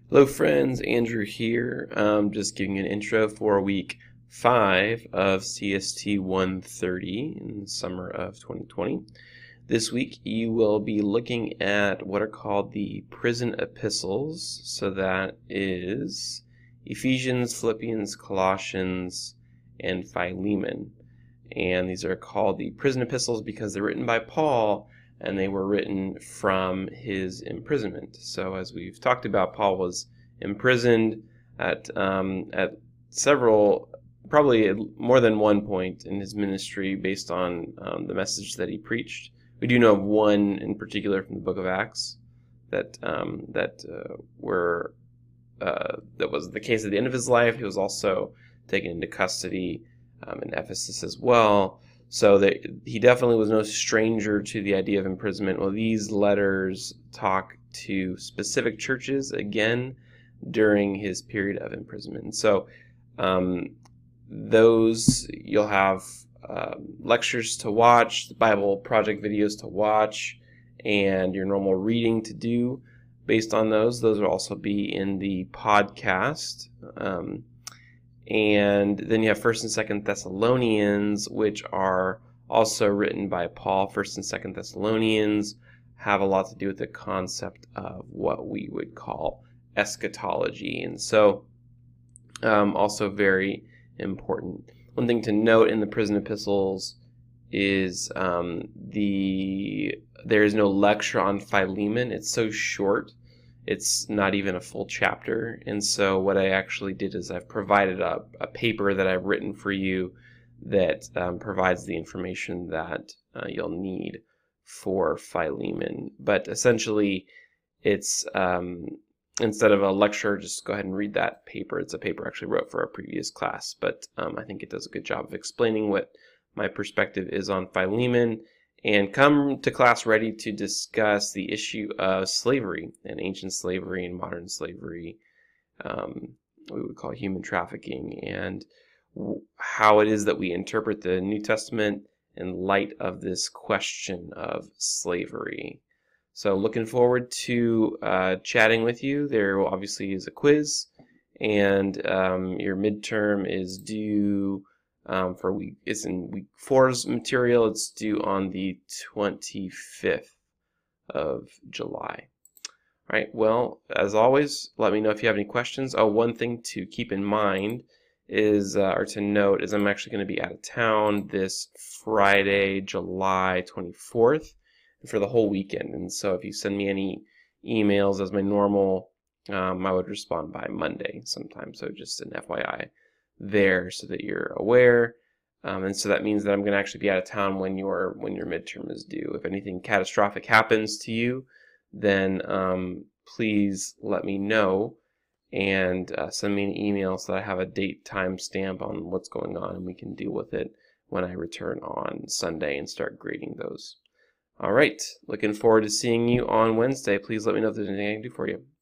Hello friends, Andrew here. Just giving you an intro for week 5 of CST 130 in the summer of 2020. This week you will be looking at what are called the prison epistles. So that is Ephesians, Philippians, Colossians, and Philemon. And these are called the prison epistles because they're written by Paul and they were written from his imprisonment. So as we've talked about, Paul was imprisoned at several, probably at more than one point in his ministry based on the message that he preached. We do know of one in particular from the book of Acts that was the case at the end of his life. He was also taken into custody in Ephesus as well. So that he definitely was no stranger to the idea of imprisonment. Well, these letters talk to specific churches again during his period of imprisonment. So those you'll have lectures to watch, the Bible Project videos to watch, and your normal reading to do based on those. Those will also be in the podcast. And then you have 1st and 2nd Thessalonians, which are also written by Paul. 1st and 2nd Thessalonians have a lot to do with the concept of what we would call eschatology. And so also very important. One thing to note in the prison epistles is there is no lecture on Philemon. It's so short. It's not even a full chapter, and so what I actually did is I've provided a paper that I've written for you that provides the information that you'll need for Philemon. But essentially, it's instead of a lecture, just go ahead and read that paper. It's a paper I actually wrote for a previous class, but I think it does a good job of explaining what my perspective is on Philemon. And come to class ready to discuss the issue of slavery and ancient slavery and modern slavery, we would call human trafficking, and how it is that we interpret the New Testament in light of this question of slavery. So looking forward to chatting with you. There obviously is a quiz, and your midterm is due it's in week 4's material. It's due on the 25th of July. All right, well, as always, let me know if you have any questions. Oh, one thing to keep in mind is, or to note, is I'm actually going to be out of town this Friday, July 24th, for the whole weekend. And so if you send me any emails as my normal, I would respond by Monday sometime. So just an FYI there so that you're aware. And so that means that I'm going to actually be out of town when your midterm is due. If anything catastrophic happens to you, then please let me know and send me an email so that I have a date time stamp on what's going on and we can deal with it when I return on Sunday and start grading those. All right, looking forward to seeing you on Wednesday. Please let me know if there's anything I can do for you.